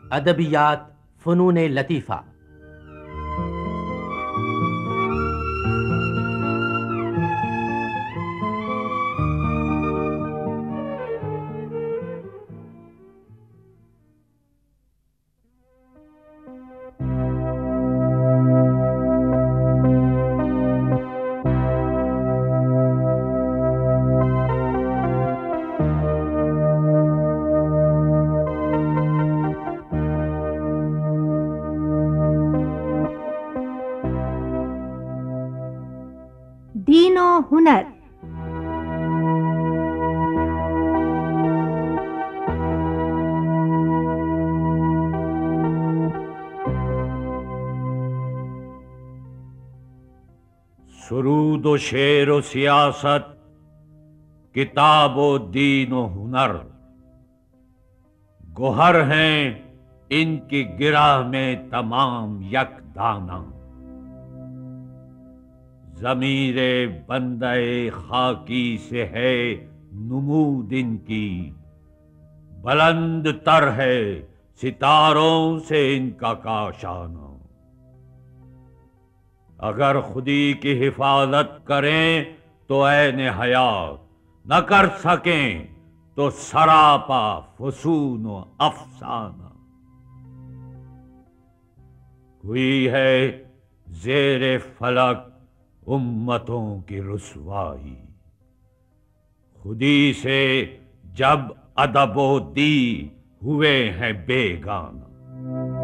अदबियात फ़नून लतीफ़ा। दीनो हुनर। सुरूद व शेर व सियासत, किताब व दीन व हुनर, गोहर हैं इनकी गिराह में तमाम यक दाना। ज़मीरे बंदे खाकी से है नुमूद इनकी, बुलंद तर है सितारों से इनका काशाना। अगर खुदी की हिफाजत करें तो ऐन हयात, न कर सकें तो सरापा फसून व अफसाना। हुई है ज़ेरे फलक उम्मतों की रुसवाई, खुदी से जब अदब दी हुए हैं बेगाना।